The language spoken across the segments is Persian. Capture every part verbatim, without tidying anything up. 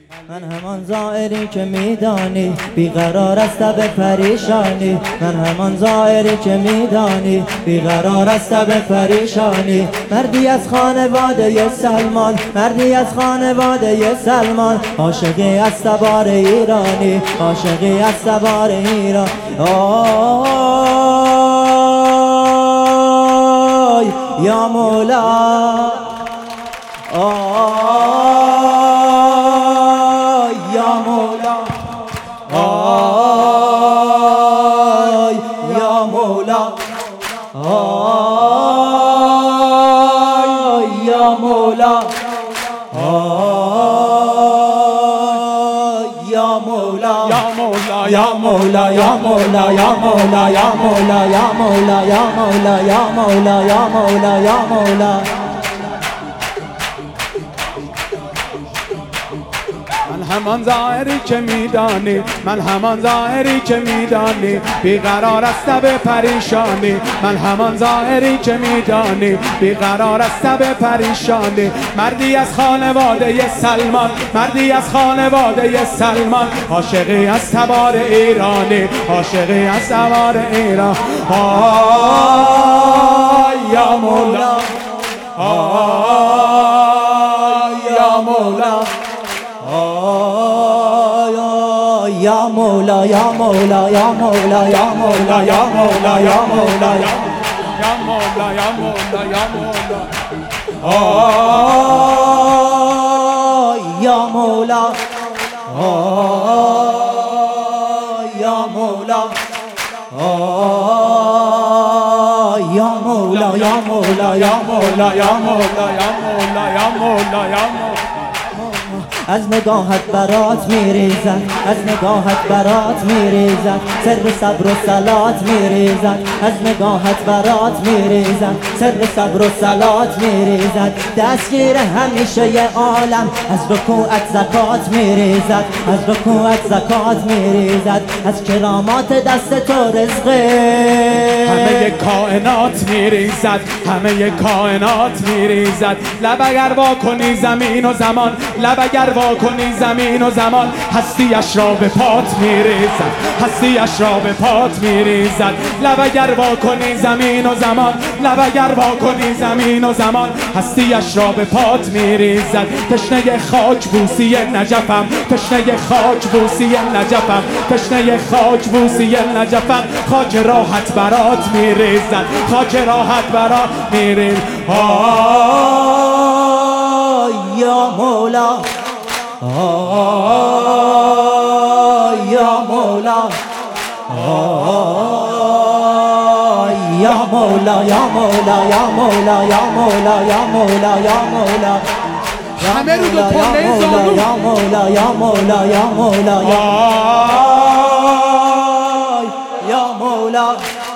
من همان زائری که میدانی بیقرار است به پریشانی. من همان زائری که میدانی بیقرار است به پریشانی. مردی از خانواده سلمان، مردی از خانواده سلمان، عاشقی از تبار ایرانی، عاشقی از تبار ایران. آی یا مولا، آی یا مولا، آی یا مولا، آی یا مولا، آی یا مولا، یا مولا، یا مولا، یا مولا، یا مولا، یا مولا، یا مولا، یا مولا، یا مولا، یا مولا، یا مولا. من همان زائری که میدانی، من همان زائری که میدانی بیقرار است به پریشانی. من همان زائری که میدانی بیقرار است به پریشانی. مردی از خانواده سلمان، مردی از خانواده سلمان، عاشقی از تبار ایرانی، عاشقی از تبار ایران. آی یا مولا، آی یا مولا، یا مولا، یا مولا، یا مولا، یا مولا، یا مولا، یا مولا، یا مولا، یا مولا، یا مولا. آی یا مولا، آی یا مولا، آی یا مولا، یا مولا، یا مولا، یا مولا، یا مولا، یا مولا، یا مولا. از نگاهت برات میریزد، از نگاهت برات میریزد، سر صبر و صلات میریزد. از نگاهت برات میریزد، سر صبر و صلات میریزد. دستگیر همیشه ی عالم، از رکوعت زکات میریزد، از رکوعت زکات میریزد. از کرامات دست تو رزقه همه کائنات میریزد، همه کائنات میریزد. لب اگر وا کنی زمین و زمان، لب اگر وا کنی زمین و زمان، هستیش را به پات میریزد، هستیش را به پات میریزد. لب اگر وا کنی زمین و زمان، لب اگر وا کنی زمین و زمان، هستیش را به پات میریزد. تشنه خاک بوسی نجفم، تشنه خاک بوسی نجفم، تشنه خاک بوسی نجفم. خاک راحت برات میریزد، خاک راحت برات میریزد. آی یا مولا، آی یا مولا، آی یا مولا، یا مولا، یا مولا، یا مولا، یا مولا، یا مولا. همه رو دو پله زانو. یا مولا، یا مولا، یا مولا، یا یا مولا،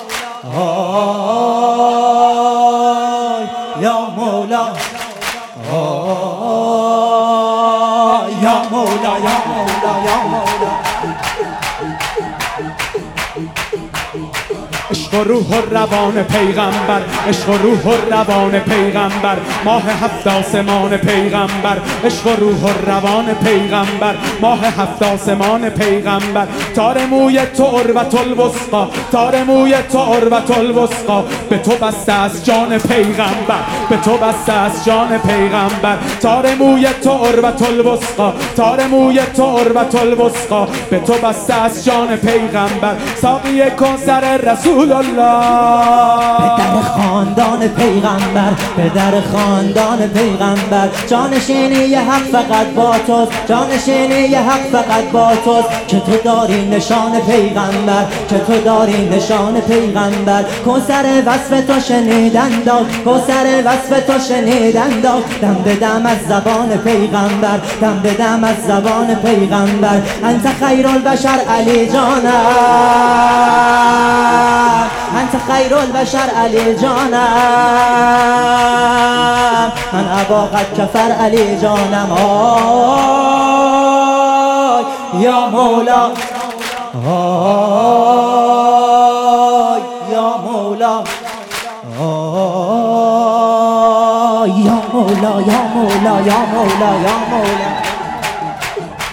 یا مولا، یا مولا، یا مولا، یا مولا. عشق و روح و روان پیغمبر، عشق و روح و روان پیغمبر، ماه هفت آسمان پیغمبر. عشق و روح و روان پیغمبر، ماه هفت آسمان پیغمبر. تار موی تو عروة الوثقی، تار موی تو عروة الوثقی، به تو بسته از جان پیغمبر، به تو بسته از جان پیغمبر. تار موی تو عروة الوثقی، تار موی تو عروة الوثقی، به تو بسته از جان پیغمبر. ساقی کوثر رسول الله، پدر خاندان پیغمبر، پدر خاندان پیغمبر. جانشینی حق فقط با توست، جانشینی حق فقط با توست. که تو داری نشان پیغمبر، که تو داری نشان پیغمبر. کوثر وصف تو شنیدن داد، کوثر وصف تو شنیدن داد. دم به دم از زبان پیغمبر، دم به دم از زبان پیغمبر. انت خیر البشر علی جانم، انت خیر البشر علی جانم. من ابا قد کفر علی جانم. آی یا مولا، آی یا مولا، آی یا مولا، یا مولا، یا مولا، یا مولا.